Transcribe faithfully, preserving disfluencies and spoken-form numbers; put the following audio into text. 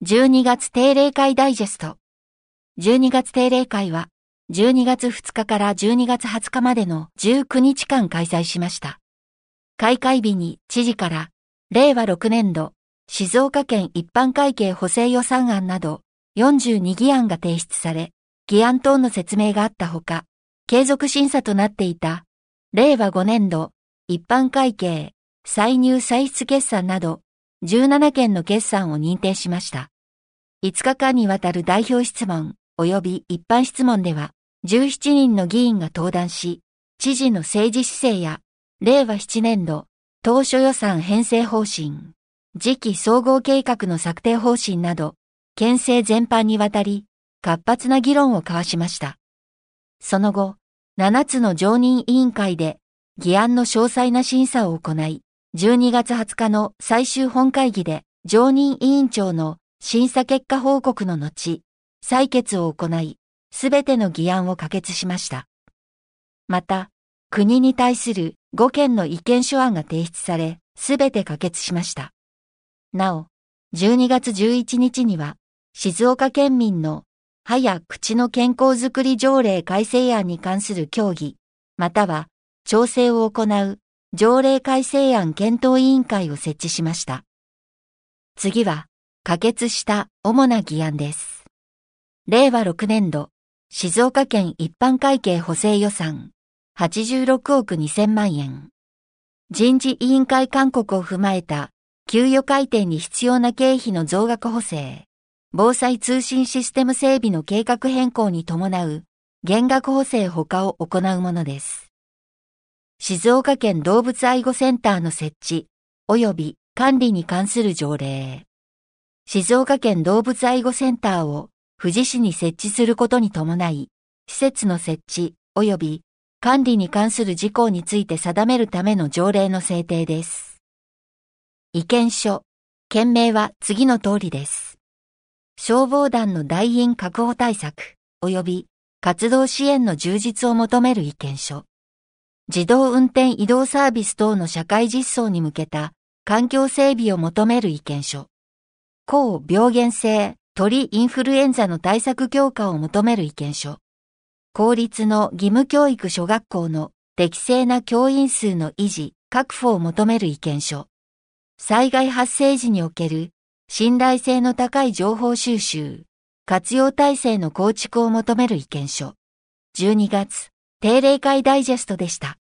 じゅうにがつ定例会ダイジェスト。じゅうにがつ定例会は、じゅうにがつふつかからじゅうにがつはつかまでのじゅうくにちかん開催しました。開会日に知事から、れいわろくねんど、静岡県一般会計補正予算案など、よんじゅうにぎあんが提出され、議案等の説明があったほか、継続審査となっていた、れいわごねんど、一般会計、歳入歳出決算など、じゅうななけんの決算を認定しました。いつかかんにわたる代表質問及び一般質問では、じゅうななにんの議員が登壇し、知事の政治姿勢や、れいわななねんど、当初予算編成方針、次期総合計画の策定方針など、県政全般にわたり、活発な議論を交わしました。その後、ななつの常任委員会で、議案の詳細な審査を行い、じゅうにがつはつかの最終本会議で、常任委員長の審査結果報告の後、採決を行い、すべての議案を可決しました。また、国に対するごけんの意見書案が提出され、すべて可決しました。なお、じゅうにがつじゅういちにちには、静岡県民の歯や口の健康づくり条例改正案に関する協議、または調整を行う条例改正案検討委員会を設置しました。次は、可決した主な議案です。れいわろくねんど、静岡県一般会計補正予算、はちじゅうろくおくにせんまんえん。人事委員会勧告を踏まえた、給与改定に必要な経費の増額補正、防災通信システム整備の計画変更に伴う、減額補正ほかを行うものです。静岡県動物愛護センターの設置、及び管理に関する条例。静岡県動物愛護センターを富士市に設置することに伴い、施設の設置及び管理に関する事項について定めるための条例の制定です。意見書、件名は次の通りです。消防団の団員確保対策及び活動支援の充実を求める意見書。自動運転移動サービス等の社会実装に向けた環境整備を求める意見書。高病原性鳥インフルエンザの対策強化を求める意見書。公立の義務教育諸学校の適正な教員数の維持、確保を求める意見書。災害発生時における信頼性の高い情報収集、活用体制の構築を求める意見書。じゅうにがつ定例会ダイジェストでした。